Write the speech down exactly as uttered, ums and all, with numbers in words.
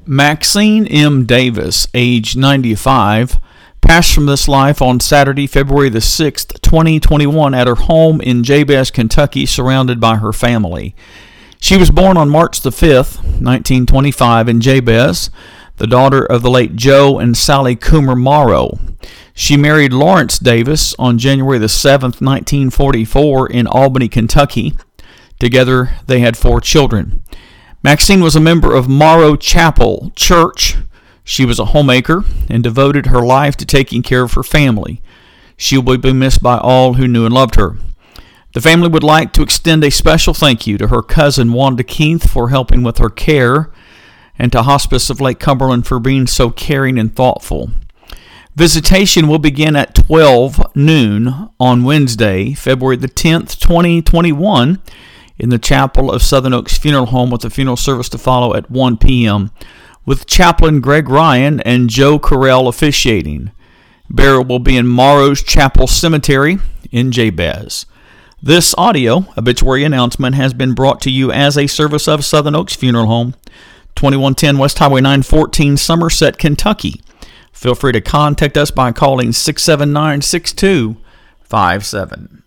Maxine M. Davis, age ninety-five, passed from this life on Saturday, February the sixth, twenty twenty-one, at her home in Jabez, Kentucky, surrounded by her family. She was born on March the fifth, nineteen twenty-five, in Jabez, the daughter of the late Joe and Sally Coomer Morrow. She married Lawrence Davis on January the seventh, nineteen forty-four, in Albany, Kentucky. Together, they had four children. Maxine was a member of Morrow Chapel Church. She was a homemaker and devoted her life to taking care of her family. She will be missed by all who knew and loved her. The family would like to extend a special thank you to her cousin Wanda Keith for helping with her care, and to Hospice of Lake Cumberland for being so caring and thoughtful. Visitation will begin at twelve noon on Wednesday, February the tenth, twenty twenty-one, in the chapel of Southern Oaks Funeral Home, with the funeral service to follow at one p.m., with Chaplain Greg Ryan and Joe Carell officiating. Burial will be in Morrow's Chapel Cemetery in Jabez. This audio obituary announcement has been brought to you as a service of Southern Oaks Funeral Home, twenty-one ten West Highway nine fourteen, Somerset, Kentucky. Feel free to contact us by calling six seven nine, six two five seven.